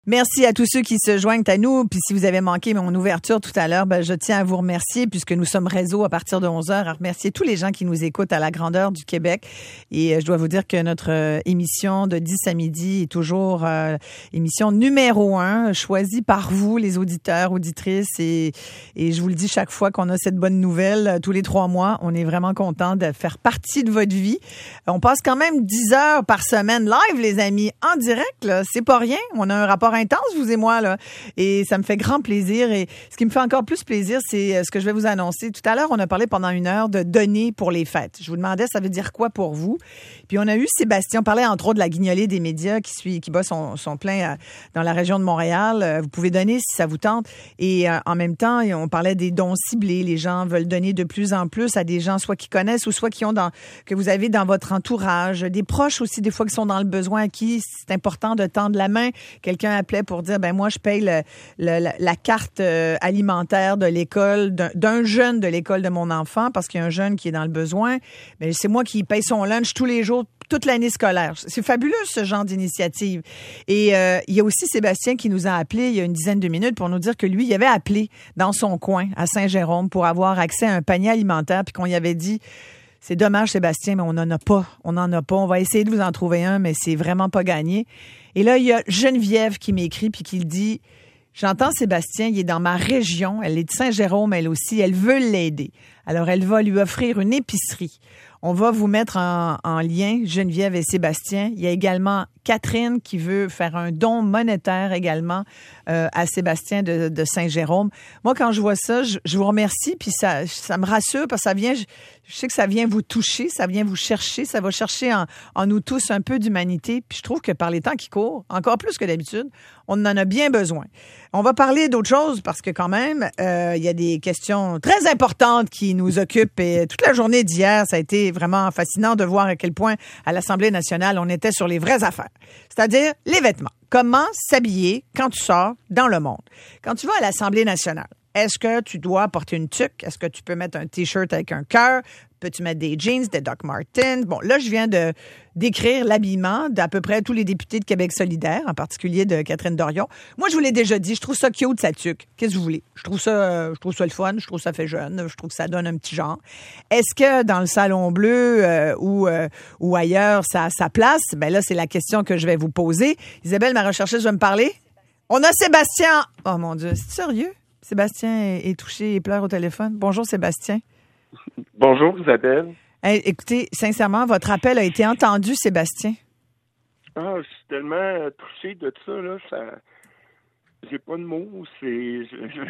Merci à tous ceux qui se joignent à nous. Puis si vous avez manqué mon ouverture tout à l'heure, je tiens à vous remercier puisque nous sommes réseau à partir de 11h, à remercier tous les gens qui nous écoutent à la grandeur du Québec. Et je dois vous dire que notre émission de 10 à midi est toujours émission numéro 1, choisie par vous, les auditeurs, auditrices. Et je vous le dis chaque fois qu'on a cette bonne nouvelle, tous les 3 mois, on est vraiment content de faire partie de votre vie. On passe quand même 10 heures par semaine live, les amis, en direct. Là. C'est pas rien. On a un rapport intense, vous et moi, là. Et ça me fait grand plaisir. Et ce qui me fait encore plus plaisir, c'est ce que je vais vous annoncer. Tout à l'heure, on a parlé pendant 1 heure de donner pour les fêtes. Je vous demandais, ça veut dire quoi pour vous? Puis on a eu Sébastien, on parlait entre autres de la guignolée des médias qui bat son plein dans la région de Montréal. Vous pouvez donner si ça vous tente. Et en même temps, on parlait des dons ciblés. Les gens veulent donner de plus en plus à des gens soit qui connaissent ou soit qui ont que vous avez dans votre entourage. Des proches aussi, des fois, qui sont dans le besoin, à qui c'est important de tendre la main. Quelqu'un appelait pour dire, moi, je paye la carte alimentaire de l'école, d'un jeune de l'école de mon enfant, parce qu'il y a un jeune qui est dans le besoin. Mais c'est moi qui paye son lunch tous les jours, toute l'année scolaire. C'est fabuleux, ce genre d'initiative. Et il y a aussi Sébastien qui nous a appelé il y a une dizaine de minutes pour nous dire que lui, il avait appelé dans son coin, à Saint-Jérôme, pour avoir accès à un panier alimentaire, puis qu'on y avait dit... C'est dommage, Sébastien, mais on n'en a pas. On n'en a pas. On va essayer de vous en trouver un, mais c'est vraiment pas gagné. Et là, il y a Geneviève qui m'écrit puis qui le dit, j'entends Sébastien, il est dans ma région, elle est de Saint-Jérôme, elle aussi, elle veut l'aider. Alors, elle va lui offrir une épicerie. On va vous mettre en lien, Geneviève et Sébastien. Il y a également Catherine qui veut faire un don monétaire également à Sébastien de Saint-Jérôme. Moi, quand je vois ça, je vous remercie, puis ça me rassure parce que ça vient, je sais que ça vient vous toucher, ça vient vous chercher, ça va chercher en nous tous un peu d'humanité. Puis je trouve que par les temps qui courent, encore plus que d'habitude, on en a bien besoin. On va parler d'autre chose parce que quand même, il y a des questions très importantes qui nous occupent et toute la journée d'hier, ça a été vraiment fascinant de voir à quel point à l'Assemblée nationale, on était sur les vraies affaires, c'est-à-dire les vêtements. Comment s'habiller quand tu sors dans le monde? Quand tu vas à l'Assemblée nationale, est-ce que tu dois porter une tuque? Est-ce que tu peux mettre un T-shirt avec un cœur? Peux-tu mettre des jeans, des Doc Martens? Bon, là, je viens de décrire l'habillement d'à peu près tous les députés de Québec solidaire, en particulier de Catherine Dorion. Moi, je vous l'ai déjà dit, je trouve ça cute, sa tuque. Qu'est-ce que vous voulez? Je trouve ça le fun, je trouve ça fait jeune, je trouve que ça donne un petit genre. Est-ce que dans le Salon Bleu ou ailleurs, ça a sa place? Ben là, c'est la question que je vais vous poser. Isabelle, ma recherchiste, va me parler. On a Sébastien. Oh mon Dieu, c'est sérieux? Sébastien est touché et pleure au téléphone. Bonjour, Sébastien. Bonjour, Isabelle. Hey, écoutez, sincèrement, votre appel a été entendu, Sébastien. Ah, je suis tellement touché de ça, là. J'ai pas de mots. J'ai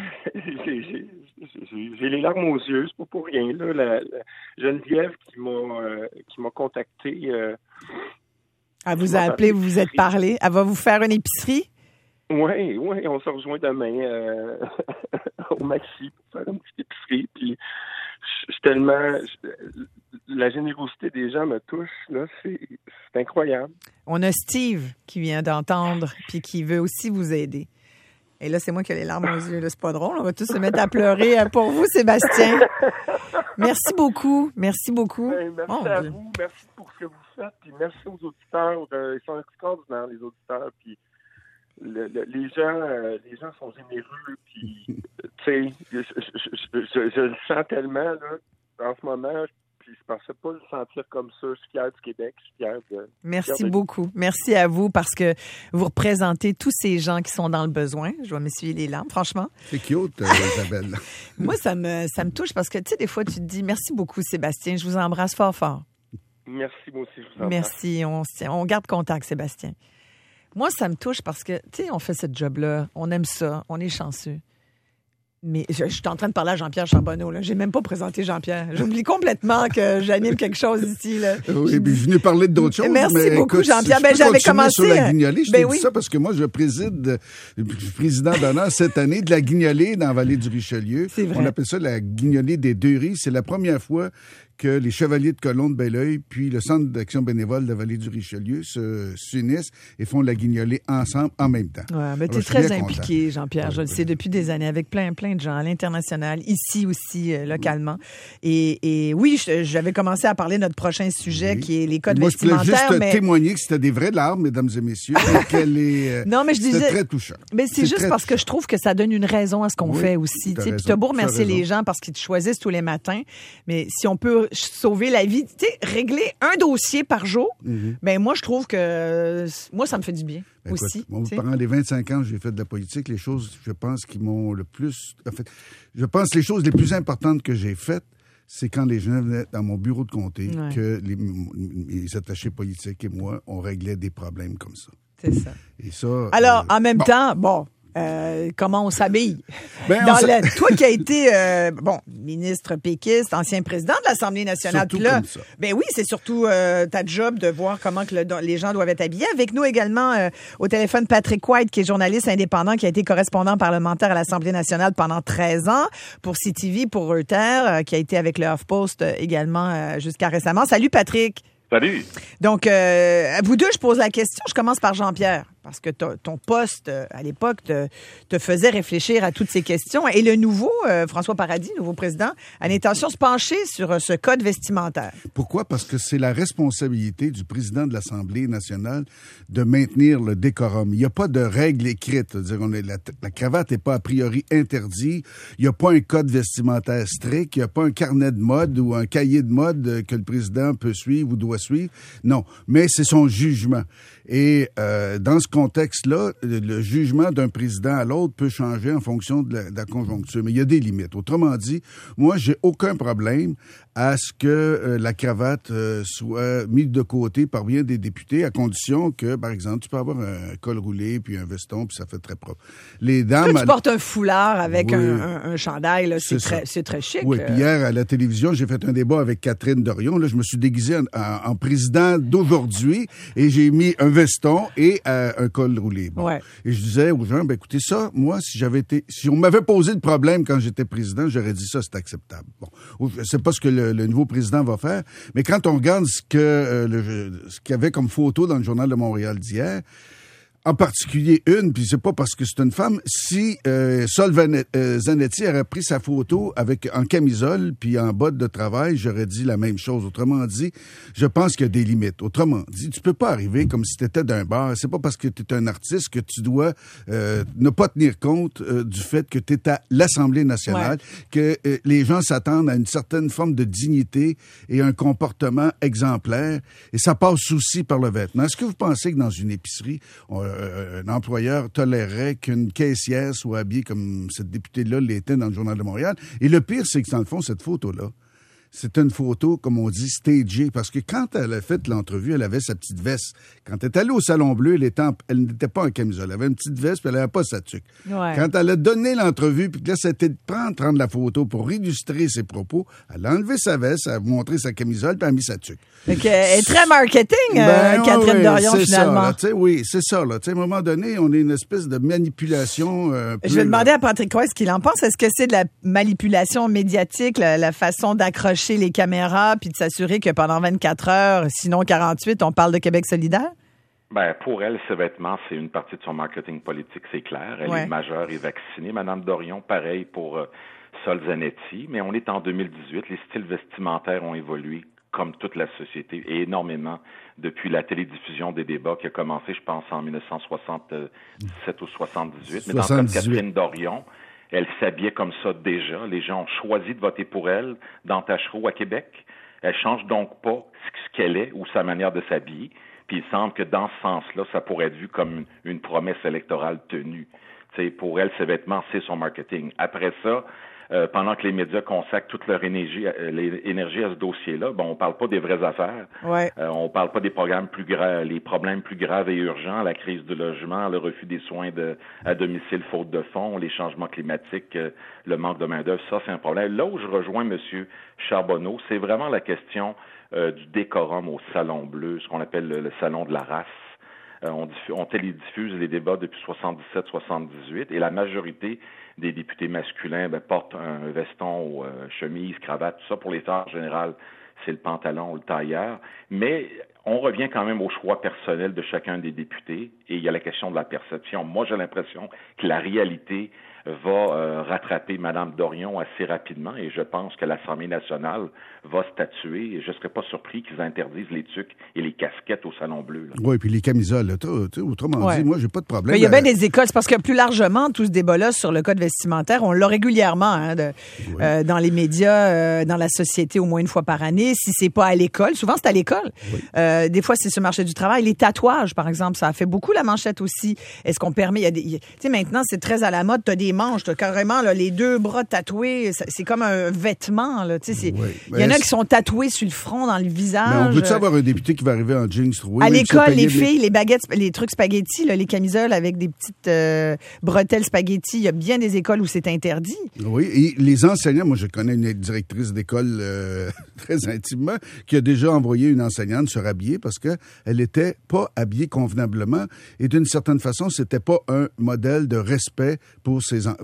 les larmes aux yeux. C'est pas pour rien, là. La Geneviève qui m'a contacté. Elle vous a appelé, vous vous êtes parlé. Elle va vous faire une épicerie? Oui, on se rejoint demain au Maxi pour faire une petite épicerie. Puis, je suis tellement... la générosité des gens me touche, là, c'est incroyable. On a Steve qui vient d'entendre puis qui veut aussi vous aider. Et là, c'est moi qui ai les larmes aux yeux. Là, c'est pas drôle. On va tous se mettre à pleurer pour vous, Sébastien. Merci beaucoup. Merci beaucoup. Merci à vous. Merci pour ce que vous faites. Puis merci aux auditeurs. Ils sont extraordinaires, les auditeurs. Puis les gens sont généreux. Puis, tu sais, je le sens tellement, là, en ce moment. Puis je pensais pas le sentir comme ça. Je suis fier du Québec. Je suis fier de... Merci beaucoup. Merci à vous parce que vous représentez tous ces gens qui sont dans le besoin. Je vais m'essuyer les larmes, franchement. C'est cute, Isabelle. Moi, ça me touche parce que, tu sais, des fois, tu te dis merci beaucoup, Sébastien. Je vous embrasse fort, fort. Merci, moi aussi, je vous embrasse. Merci. On garde contact, Sébastien. Moi, ça me touche parce que, tu sais, on fait ce job-là. On aime ça. On est chanceux. Mais je suis en train de parler à Jean-Pierre Charbonneau. Là. J'ai même pas présenté Jean-Pierre. J'oublie complètement que j'anime quelque chose ici. Là. Oui, puis je venais parler d'autres choses. Merci beaucoup, Jean-Pierre. J'avais commencé sur la guignolée. Je t'ai dit ça parce que moi, je suis président d'honneur cette année de la guignolée dans la vallée du Richelieu. C'est vrai. On appelle ça la guignolée des 2 rives. C'est la première fois que les Chevaliers de Colomb de Belleuil puis le Centre d'action bénévole de la Vallée du Richelieu s'unissent et font la guignolée ensemble en même temps. Ouais, mais tu es très impliqué, Jean-Pierre, je le sais depuis des années, avec plein de gens à l'international, ici aussi, localement. Et oui, j'avais commencé à parler de notre prochain sujet, qui est les codes vestimentaires. Moi, je voulais juste témoigner que c'était des vraies larmes, mesdames et messieurs, et qu'elle est... non, mais je disais... C'était très touchant. Mais c'est juste parce que je trouve que ça donne une raison à ce qu'on fait aussi. Puis t'as beau remercier les gens parce qu'ils te choisissent tous les matins, mais si on peut sauver la vie, tu sais, régler un dossier par jour, ben moi, je trouve que... Moi, ça me fait du bien. Ben, aussi. Écoute, moi, pendant les 25 ans que j'ai fait de la politique, les choses, je pense, qui m'ont le plus... En fait, je pense les choses les plus importantes que j'ai faites, c'est quand les gens venaient dans mon bureau de comté que les attachés politiques et moi, on réglait des problèmes comme ça. C'est ça. Et ça... Alors, en même temps, comment on s'habille? Toi qui as été ministre péquiste, ancien président de l'Assemblée nationale, surtout comme ça. Ben oui, c'est surtout ta job de voir comment que les gens doivent être habillés. Avec nous également au téléphone Patrick White, qui est journaliste indépendant, qui a été correspondant parlementaire à l'Assemblée nationale pendant 13 ans pour CTV, pour Reuters, qui a été avec le HuffPost également jusqu'à récemment. Salut Patrick. Salut. Donc, à vous deux, je pose la question. Je commence par Jean-Pierre, parce que ton poste, à l'époque, te faisait réfléchir à toutes ces questions. Et le nouveau, François Paradis, nouveau président, a l'intention de se pencher sur ce code vestimentaire. Pourquoi? Parce que c'est la responsabilité du président de l'Assemblée nationale de maintenir le décorum. Il n'y a pas de règle écrite. C'est-à-dire, la cravate n'est pas a priori interdite. Il n'y a pas un code vestimentaire strict. Il n'y a pas un carnet de mode ou un cahier de mode que le président peut suivre ou doit suivre. Non, mais c'est son jugement. Et dans ce contexte-là, le jugement d'un président à l'autre peut changer en fonction de la conjoncture. Mais il y a des limites. Autrement dit, moi, j'ai aucun problème à ce que la cravate soit mise de côté par bien des députés, à condition que, par exemple, tu peux avoir un col roulé puis un veston, puis ça fait très propre. Les dames... Toi, tu portes un foulard avec un chandail, là, c'est très chic. Oui, puis hier, à la télévision, j'ai fait un débat avec Catherine Dorion. Là, je me suis déguisé en président d'aujourd'hui et j'ai mis un veston et un col roulé. Bon. Ouais. Et je disais aux gens, écoutez ça, moi, si on m'avait posé le problème quand j'étais président, j'aurais dit ça, c'est acceptable. Bon, je sais pas ce que le nouveau président va faire, mais quand on regarde ce qu'il y avait comme photo dans le Journal de Montréal d'hier, en particulier une, puis c'est pas parce que c'est une femme, si Sol Zanetti aurait pris sa photo en camisole puis en botte de travail, j'aurais dit la même chose. Autrement dit, je pense qu'il y a des limites. Autrement dit, tu peux pas arriver comme si tu étais d'un bar. C'est pas parce que tu es un artiste que tu dois ne pas tenir compte du fait que tu es à l'Assemblée nationale, que les gens s'attendent à une certaine forme de dignité et un comportement exemplaire. Et ça passe aussi par le vêtement. Est-ce que vous pensez que dans une épicerie, un employeur tolérerait qu'une caissière soit habillée comme cette députée-là l'était dans le Journal de Montréal? Et le pire, c'est que dans le fond, cette photo-là, c'est une photo, comme on dit, stagée, parce que quand elle a fait l'entrevue, elle avait sa petite veste. Quand elle est allée au Salon Bleu, elle n'était pas en camisole. Elle avait une petite veste, puis elle n'avait pas sa tuque. Ouais. Quand elle a donné l'entrevue, puis que là, c'était de prendre la photo pour illustrer ses propos, elle a enlevé sa veste, elle a montré sa camisole, puis elle a mis sa tuque. Donc, elle est très marketing, Catherine Dorion, finalement. Ça, oui, c'est ça. Là. À un moment donné, on est une espèce de manipulation. Je vais demander à Patrick Roy ce qu'il en pense. Est-ce que c'est de la manipulation médiatique, la façon d'accrocher les caméras puis de s'assurer que pendant 24 heures, sinon 48, on parle de Québec solidaire? Ben, pour elle, ces vêtements, c'est une partie de son marketing politique, c'est clair. Elle est majeure et vaccinée. Madame Dorion, pareil pour Sol Zanetti. Mais on est en 2018. Les styles vestimentaires ont évolué comme toute la société, et énormément depuis la télédiffusion des débats qui a commencé, je pense, en 1977 ou 78. Mais dans le cas de Catherine Dorion, elle s'habillait comme ça déjà. Les gens ont choisi de voter pour elle dans Tachereau à Québec. Elle change donc pas ce qu'elle est ou sa manière de s'habiller. Puis il semble que dans ce sens-là, ça pourrait être vu comme une promesse électorale tenue. T'sais, pour elle, ses vêtements, c'est son marketing. Après ça, pendant que les médias consacrent toute leur énergie à ce dossier-là, on parle pas des vraies affaires. Ouais. On parle pas des programmes plus graves, les problèmes plus graves et urgents, la crise du logement, le refus des soins à domicile faute de fonds, les changements climatiques, le manque de main-d'œuvre. Ça, c'est un problème. Là où je rejoins M. Charbonneau, c'est vraiment la question du décorum au Salon Bleu, ce qu'on appelle le salon de la race. On télédiffuse les débats depuis 77-78 et la majorité des députés masculins portent un veston ou chemise, cravate, tout ça. Pour les femmes, en général, c'est le pantalon ou le tailleur, mais on revient quand même au choix personnel de chacun des députés et il y a la question de la perception. Moi, j'ai l'impression que la réalité va rattraper Mme Dorion assez rapidement et je pense que l'Assemblée nationale va statuer. Et je ne serais pas surpris qu'ils interdisent les tuques et les casquettes au Salon Bleu. Oui, puis les camisoles. Autrement dit, moi, j'ai pas de problème. Mais il y a bien des écoles. C'est parce que plus largement, tout ce débat-là sur le code vestimentaire, on l'a régulièrement dans les médias, dans la société au moins une fois par année. Si c'est pas à l'école, souvent c'est à l'école. Oui. Des fois, c'est sur le marché du travail. Les tatouages, par exemple, ça a fait beaucoup la manchette aussi. Est-ce qu'on permet... Tu sais, maintenant, c'est très à la mode. T'as des manches, t'as carrément là, les 2 bras tatoués. C'est comme un vêtement. Là. Tu sais, il y en a qui sont tatoués sur le front, dans le visage. Mais on peut-tu avoir un député qui va arriver en jeans troués? À l'école, les filles, les baguettes, les trucs spaghettis, là, les camisoles avec des petites bretelles spaghettis, il y a bien des écoles où c'est interdit. Oui, et les enseignants, moi je connais une directrice d'école très intimement qui a déjà envoyé une enseignante se rhabiller parce qu'elle n'était pas habillée convenablement et d'une certaine façon, c'était pas un modèle de respect pour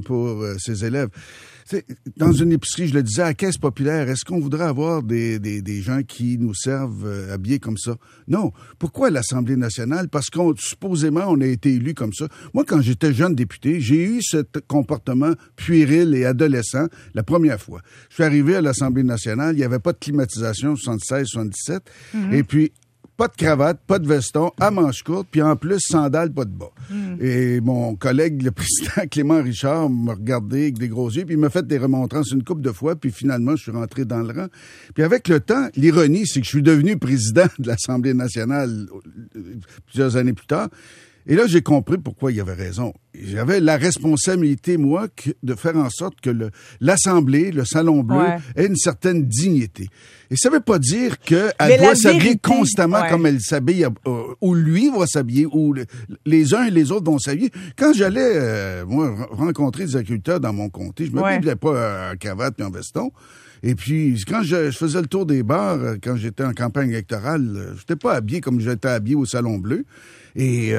ses élèves. T'sais, dans une épicerie, je le disais, à Caisse populaire, est-ce qu'on voudrait avoir des gens qui nous servent habillés comme ça? Non. Pourquoi l'Assemblée nationale? Parce qu'on supposément, on a été élus comme ça. Moi, quand j'étais jeune député, j'ai eu ce comportement puéril et adolescent la première fois. Je suis arrivé à l'Assemblée nationale, il n'y avait pas de climatisation 76-77, et puis pas de cravate, pas de veston, à manches courtes, puis en plus, sandales, pas de bas. Et mon collègue, le président Clément Richard, m'a regardé avec des gros yeux, puis il m'a fait des remontrances une couple de fois, puis finalement, je suis rentré dans le rang. Puis avec le temps, l'ironie, c'est que je suis devenu président de l'Assemblée nationale plusieurs années plus tard. Et là, j'ai compris pourquoi il avait raison. J'avais la responsabilité, moi, de faire en sorte que l'Assemblée, le Salon Bleu, ait une certaine dignité. Et ça veut pas dire qu'elle doit s'habiller constamment comme elle s'habille, ou lui va s'habiller, ou les uns et les autres vont s'habiller. Quand j'allais, moi, rencontrer des agriculteurs dans mon comté, je me m'habillais pas en cravate et en veston. Et puis, quand je faisais le tour des bars, quand j'étais en campagne électorale, j'étais pas habillé comme j'étais habillé au Salon Bleu. Et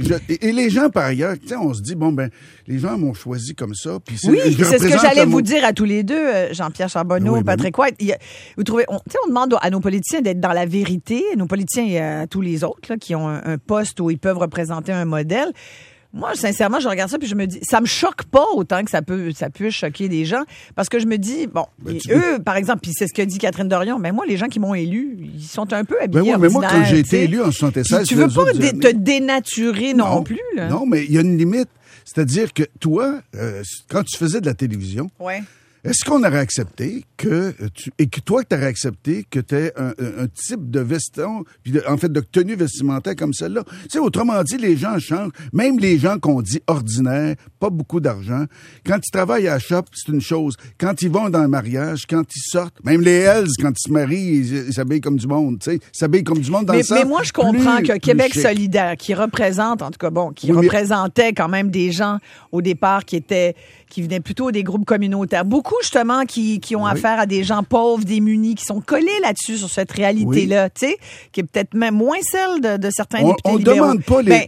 les gens, par ailleurs, on se dit, bon, ben, les gens m'ont choisi comme ça. Puis oui, c'est ce que j'allais vous dire à tous les deux, Jean-Pierre Charbonneau, Patrick White. Vous trouvez, on demande à nos politiciens d'être dans la vérité, nos politiciens et à tous les autres là, qui ont un poste où ils peuvent représenter un modèle. Moi, sincèrement, je regarde ça puis je me dis, ça me choque pas autant que ça peut choquer des gens parce que je me dis, bon, eux, par exemple, puis c'est ce que dit Catherine Dorion, mais moi, les gens qui m'ont élu, ils sont un peu habillés mais moi, quand j'ai été élu en 76, tu veux pas te dénaturer non plus, là. Non, mais il y a une limite. C'est-à-dire que toi, quand tu faisais de la télévision, est-ce qu'on aurait accepté que toi, tu aurais accepté que tu aies un type de veston, puis en fait, de tenue vestimentaire comme celle-là? Tu sais, autrement dit, les gens changent. Même les gens qu'on dit ordinaires, pas beaucoup d'argent. Quand ils travaillent à la shop, c'est une chose. Quand ils vont dans le mariage, quand ils sortent, même les Hells, quand ils se marient, ils s'habillent comme du monde, tu sais. Ils s'habillent comme du monde dans le sens. Mais moi, je comprends que Québec solidaire, qui représente, en tout cas, représentait quand même des gens, au départ, qui venaient plutôt des groupes communautaires. Beaucoup, justement, qui ont affaire à des gens pauvres, démunis, qui sont collés là-dessus, sur cette réalité-là, tu sais, qui est peut-être même moins celle de certains députés libéraux. On demande pas les...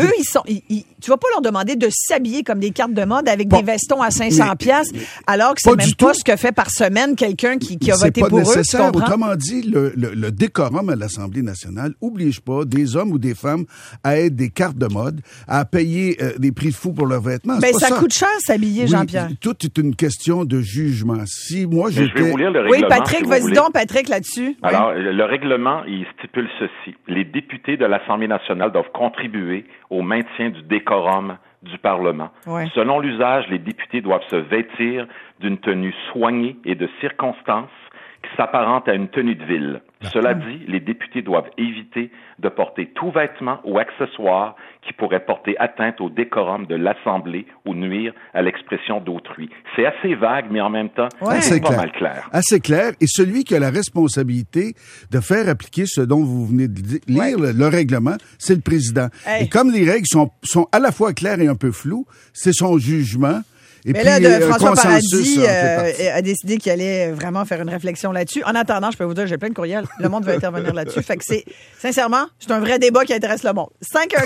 eux, tu vas pas leur demander de s'habiller comme des cartes de mode avec des vestons à 500 piastres, alors que c'est même pas ce que fait par semaine quelqu'un qui a voté pour eux. C'est pas nécessaire. Autrement dit, le décorum à l'Assemblée nationale oblige pas des hommes ou des femmes à être des cartes de mode, à payer des prix fous pour leurs vêtements. Ben, ça coûte cher s'habiller, Jean-Pierre. Tout est une question de jugement. Si moi, je vais vous lire le règlement. Oui, Patrick, vas-y donc, Patrick, là-dessus. Alors, le règlement, il stipule ceci. Les députés de l'Assemblée nationale doivent contribuer au maintien du décorum du Parlement. Selon l'usage, les députés doivent se vêtir d'une tenue soignée et de circonstances qui s'apparente à une tenue de ville. Cela dit, les députés doivent éviter de porter tout vêtement ou accessoire qui pourrait porter atteinte au décorum de l'Assemblée ou nuire à l'expression d'autrui. C'est assez vague, mais en même temps, c'est pas mal clair. Assez clair. Et celui qui a la responsabilité de faire appliquer ce dont vous venez de lire, le règlement, c'est le président. Et comme les règles sont à la fois claires et un peu floues, c'est son jugement. Et mais puis, là, François Paradis a a décidé qu'il allait vraiment faire une réflexion là-dessus. En attendant, je peux vous dire, j'ai plein de courriels. Le monde veut intervenir là-dessus. Fait que sincèrement, c'est un vrai débat qui intéresse le monde.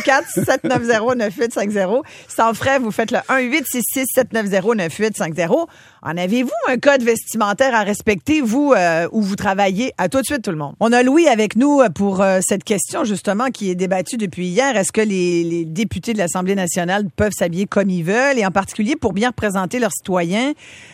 514-790-9850. Sans frais, vous faites le 1-866-790-9850. En avez-vous un code vestimentaire à respecter, vous, où vous travaillez? À tout de suite, tout le monde. On a Louis avec nous pour cette question, justement, qui est débattue depuis hier. Est-ce que les députés de l'Assemblée nationale peuvent s'habiller comme ils veulent, et en particulier pour bien représenter leurs citoyens,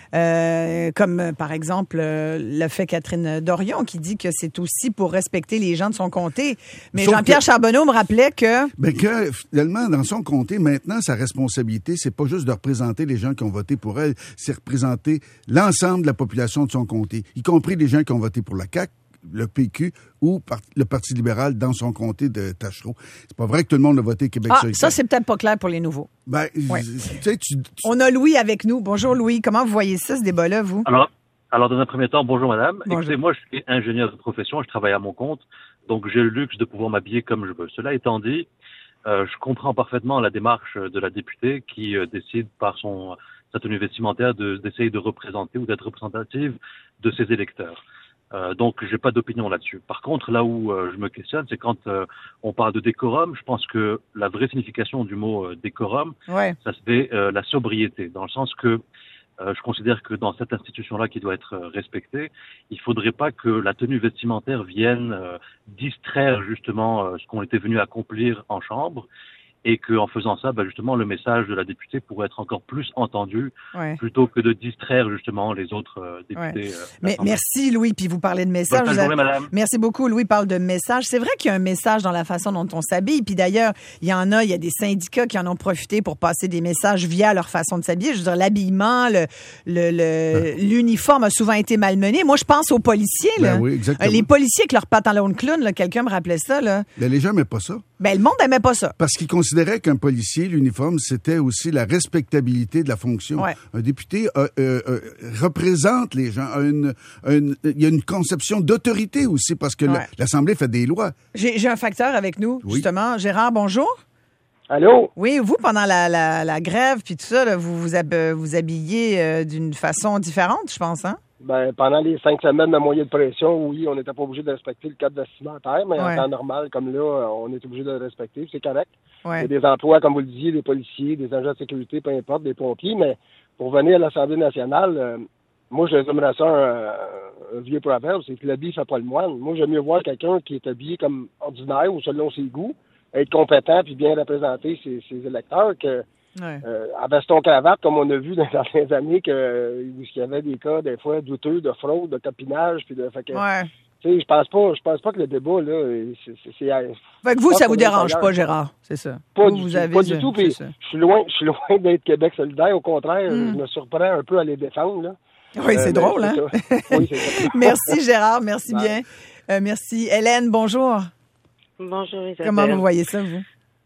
comme, par exemple, le fait Catherine Dorion, qui dit que c'est aussi pour respecter les gens de son comté. Mais Sauf Jean-Pierre Charbonneau me rappelait que... Ben que, finalement, dans son comté, maintenant, sa responsabilité, c'est pas juste de représenter les gens qui ont voté pour elle, c'est représenter l'ensemble de la population de son comté, y compris les gens qui ont voté pour la CAQ, le PQ ou le Parti libéral dans son comté de Tachereau. C'est pas vrai que tout le monde a voté Québec solidaire. Ça, c'est peut-être pas clair pour les nouveaux. Ben, ouais. On a Louis avec nous. Bonjour, Louis. Comment vous voyez ça, ce débat-là, vous? Alors, dans un premier temps, bonjour, madame. Bonjour. Écoutez, moi, je suis ingénieur de profession, je travaille à mon compte, donc j'ai le luxe de pouvoir m'habiller comme je veux. Cela étant dit, je comprends parfaitement la démarche de la députée qui décide par sa tenue vestimentaire d'essayer de représenter ou d'être représentative de ses électeurs. Donc, j'ai pas d'opinion là-dessus. Par contre, là où je me questionne, c'est quand on parle de décorum. Je pense que la vraie signification du mot décorum, ça se fait la sobriété, dans le sens que je considère que dans cette institution-là qui doit être respectée, il faudrait pas que la tenue vestimentaire vienne distraire justement ce qu'on était venu accomplir en chambre, et qu'en faisant ça, justement, le message de la députée pourrait être encore plus entendu, plutôt que de distraire justement les autres députés. Mais merci, Louis, puis vous parlez de message. Bonne journée, madame. Merci beaucoup, Louis parle de message. C'est vrai qu'il y a un message dans la façon dont on s'habille, puis d'ailleurs, il y a des syndicats qui en ont profité pour passer des messages via leur façon de s'habiller. Je veux dire, l'habillement, l'uniforme a souvent été malmené. Moi, je pense aux policiers, là. Oui, exactement. Les policiers avec leur pantalon de clown, là, quelqu'un me rappelait ça, là. Ben, les gens n'aimaient pas ça. Ben, le monde n'aimait pas ça. Parce qu'ils considéraient qu'un policier, l'uniforme, c'était aussi la respectabilité de la fonction. Ouais. Un député représente les gens. Il y a une conception d'autorité aussi, parce que l'Assemblée fait des lois. J'ai un facteur avec nous, justement. Gérard, bonjour. Allô? Oui, vous, pendant la grève, puis tout ça, là, vous habillez d'une façon différente, je pense, hein? Ben, pendant les 5 semaines de moyen de pression, oui, on n'était pas obligé de respecter le code vestimentaire, mais en temps normal, comme là, on est obligé de le respecter, c'est correct. Il y a des emplois, comme vous le disiez, des policiers, des agents de sécurité, peu importe, des pompiers, mais pour venir à l'Assemblée nationale, moi, je résumerais ça un vieux proverbe, c'est que l'habit fait pas le moine. Moi, j'aime mieux voir quelqu'un qui est habillé comme ordinaire ou selon ses goûts, être compétent puis bien représenter ses électeurs que à veston-cravate, comme on a vu dans les dernières années, qu'il y avait des cas, des fois, douteux de fraude, de copinage, puis de... Fait que, tu sais, je pense pas que le débat, là, c'est... Fait que vous, ça vous dérange pas, Gérard, c'est ça? Pas du tout, puis je suis loin d'être Québec solidaire, au contraire, je me surprends un peu à les défendre, là. Oui, c'est drôle, hein? Oui, c'est ça. Merci, Gérard, merci bien. Merci. Hélène, bonjour. Bonjour, Isabelle. Comment vous voyez ça, vous?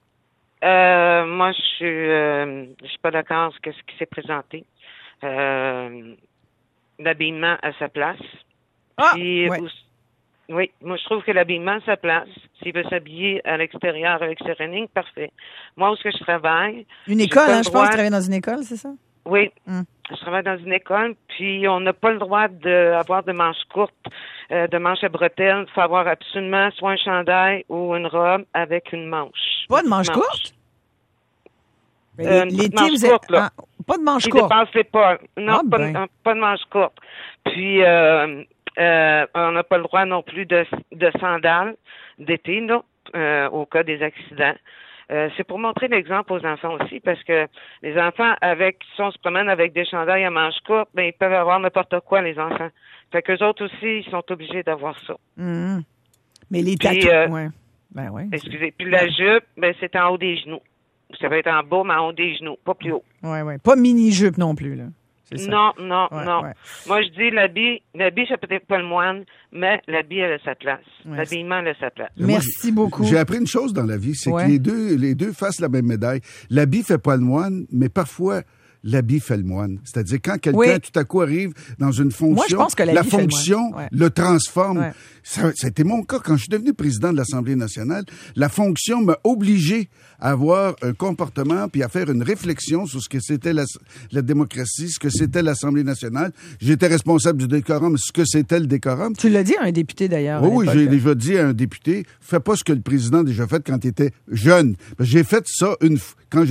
Moi, je suis pas d'accord avec ce qui s'est présenté. L'habillement à sa place. Oui, moi, je trouve que l'habillement à sa place. S'il veut s'habiller à l'extérieur avec ses running, parfait. Moi, où est-ce que je travaille? Une école, je pense, travailler dans une école, c'est ça? Oui. Je travaille dans une école, puis on n'a pas le droit d'avoir de manches courtes, de manches à bretelles. Il faut avoir absolument soit un chandail ou une robe avec une manche. Pas de manches courtes? L'été, vous êtes... pas de manches courtes. courtes? Pas. Non, pas de manches courtes. Puis, on n'a pas le droit non plus de sandales d'été, là, au cas des accidents. C'est pour montrer l'exemple aux enfants aussi, parce que les enfants, si on se promène avec des chandails à manches courtes, ben ils peuvent avoir n'importe quoi, les enfants. Fait qu'eux autres aussi, ils sont obligés d'avoir ça. Mais les tatous, excusez. Puis la jupe, c'est en haut des genoux. Ça va être en bas, mais en haut des genoux, pas plus haut. Oui. Pas mini-jupe non plus, là. Non. Moi, je dis l'habit, ça peut-être pas le moine, mais l'habit, elle a sa place. L'habillement, elle a sa place. Merci beaucoup. J'ai appris une chose dans la vie, c'est que les deux fassent la même médaille. L'habit fait pas le moine, mais parfois, l'habit fait le moine. C'est-à-dire, quand quelqu'un, tout à coup, arrive dans une fonction, moi, je pense que la fonction le transforme. Ouais. Ça a été mon cas. Quand je suis devenu président de l'Assemblée nationale, la fonction m'a obligé à avoir un comportement puis à faire une réflexion sur ce que c'était la démocratie, ce que c'était l'Assemblée nationale. J'étais responsable du décorum, ce que c'était le décorum. Tu l'as dit à un député, d'ailleurs. Oui, j'ai déjà dit à un député, fais pas ce que le président a déjà fait quand il était jeune. J'ai fait ça quand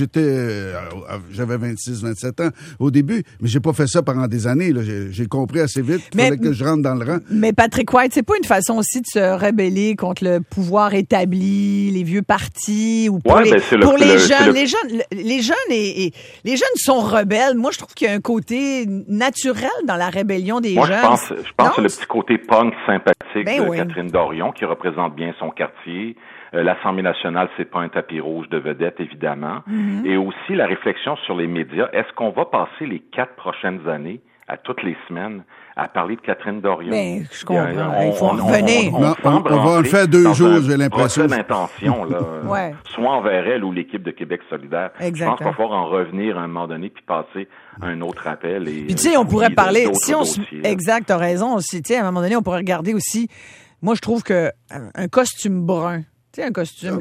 j'avais 26, 27 ans au début, mais j'ai pas fait ça pendant des années. Là. J'ai compris assez vite qu'il fallait que je rentre dans le rang. Mais Patrick White, c'est pas une façon aussi de se rebeller contre le pouvoir établi, les vieux partis ou pour les jeunes. Les jeunes sont rebelles. Moi, je trouve qu'il y a un côté naturel dans la rébellion des jeunes. Je pense que le petit côté punk sympathique de Catherine Dorion qui représente bien son quartier. L'Assemblée nationale, c'est pas un tapis rouge de vedettes, évidemment. Mm-hmm. Et aussi la réflexion sur les médias. Est-ce qu'on va passer les 4 prochaines années, à toutes les semaines, à parler de Catherine Dorion? Mais je comprends. Il faut revenir. On va en faire 2 jours, j'ai l'impression. C'est d'intention, là. Soit envers elle ou l'équipe de Québec solidaire. Exactement. Je pense qu'il va falloir en revenir à un moment donné puis passer à un autre appel. Et, puis tu sais, on pourrait parler... Exact, t'as raison aussi. Tu sais, à un moment donné, on pourrait regarder aussi... Moi, je trouve que un costume brun, tu sais, un costume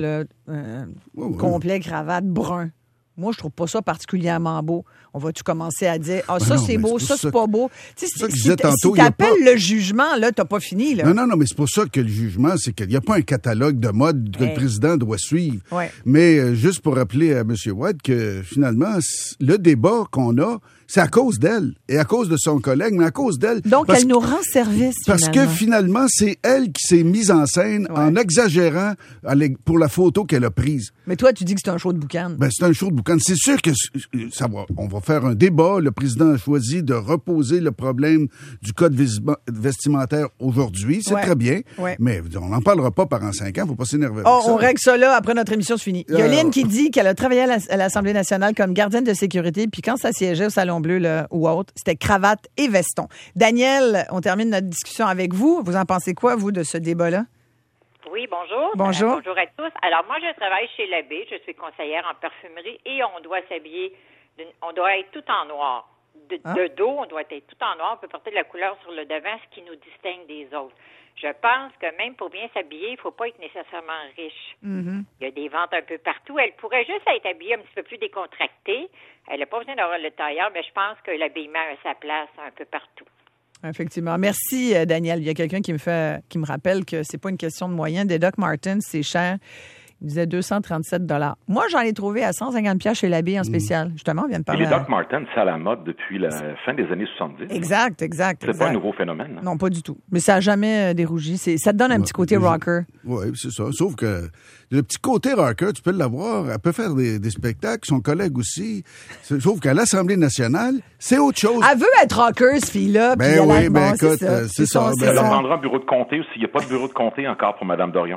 complet, cravate, brun. Moi, je trouve pas ça particulièrement beau. On va-tu commencer à dire, ça, c'est beau, ça, c'est pas beau. Tu sais, si t'appelles le jugement, là, t'as pas fini, là. Non, mais c'est pour ça que le jugement, c'est qu'il n'y a pas un catalogue de mode que le président doit suivre. Ouais. Mais juste pour rappeler à M. White que, finalement, le débat qu'on a, c'est à cause d'elle et à cause de son collègue, mais à cause d'elle. Donc, elle nous rend service, parce que, finalement, c'est elle qui s'est mise en scène en exagérant pour la photo qu'elle a prise. Mais toi, tu dis que c'est un show de boucan. Ben, c'est un show de boucan. C'est sûr que on va faire un débat. Le président a choisi de reposer le problème du code vestimentaire aujourd'hui. C'est très bien. Ouais. Mais on n'en parlera pas pendant 5 ans. Faut pas s'énerver. On règle ça là. Après notre émission, c'est fini. Il y a Lynn qui dit qu'elle a travaillé à l'Assemblée nationale comme gardienne de sécurité. Puis quand ça siégeait au Salon Bleu là, ou autre, c'était cravate et veston. Daniel, on termine notre discussion avec vous. Vous en pensez quoi, vous, de ce débat-là? Oui, bonjour. Bonjour. Bonjour à tous. Alors, moi, je travaille chez Labbé. Je suis conseillère en parfumerie et on doit s'habiller, on doit être tout en noir. De dos, on doit être tout en noir. On peut porter de la couleur sur le devant, ce qui nous distingue des autres. Je pense que même pour bien s'habiller, il ne faut pas être nécessairement riche. Mm-hmm. Il y a des ventes un peu partout. Elle pourrait juste être habillée un petit peu plus décontractée. Elle n'a pas besoin d'avoir le tailleur, mais je pense que l'habillement a sa place un peu partout. Effectivement. Merci, Daniel. Il y a quelqu'un qui me rappelle que c'est pas une question de moyens. Des Doc Martens, c'est cher. Il disait 237 $. Moi, j'en ai trouvé à 150 $ chez Labbé en spécial. Justement, on vient de parler. Et les Doc Martens, c'est à la mode depuis la fin des années 70. Exact. C'est pas un nouveau phénomène. Non, pas du tout. Mais ça n'a jamais dérougi. Ça te donne un petit côté rocker. Oui, c'est ça. Sauf que le petit côté rocker, tu peux l'avoir. Elle peut faire des spectacles. Son collègue aussi. Sauf qu'à l'Assemblée nationale, c'est autre chose. Elle veut être rocker, cette fille-là. Ben oui, écoute, c'est ça. Elle prendra un bureau de comté ou s'il n'y a pas de bureau de comté encore pour Mme Dorion.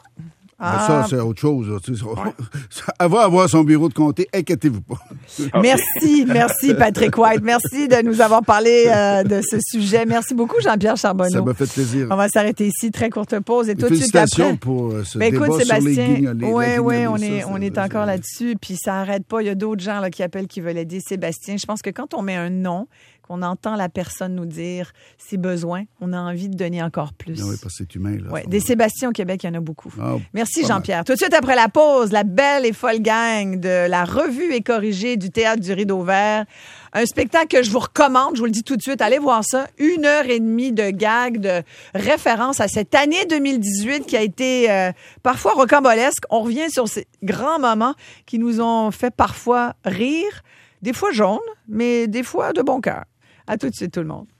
Ça, c'est autre chose. Elle va avoir son bureau de comté, inquiétez-vous pas. Okay. Merci Patrick White. Merci de nous avoir parlé de ce sujet. Merci beaucoup Jean-Pierre Charbonneau. Ça m'a fait plaisir. On va s'arrêter ici, très courte pause et tout de suite après. Félicitations pour ce débat Sébastien, sur les guignolés. Oui, on est encore là-dessus, puis ça n'arrête pas. Il y a d'autres gens là, qui appellent, qui veulent aider Sébastien. Je pense que quand on met un nom, qu'on entend la personne nous dire ses besoins, on a envie de donner encore plus. Oui, parce que c'est humain. Là, des Sébastien au Québec, il y en a beaucoup. Merci Jean-Pierre. Tout de suite après la pause, la belle et folle gang de la revue et corrigée du Théâtre du Rideau Vert. Un spectacle que je vous recommande, je vous le dis tout de suite, allez voir ça. 1h30 de gags, de référence à cette année 2018 qui a été parfois rocambolesque. On revient sur ces grands moments qui nous ont fait parfois rire, des fois jaunes, mais des fois de bon cœur. À tout de suite, tout le monde.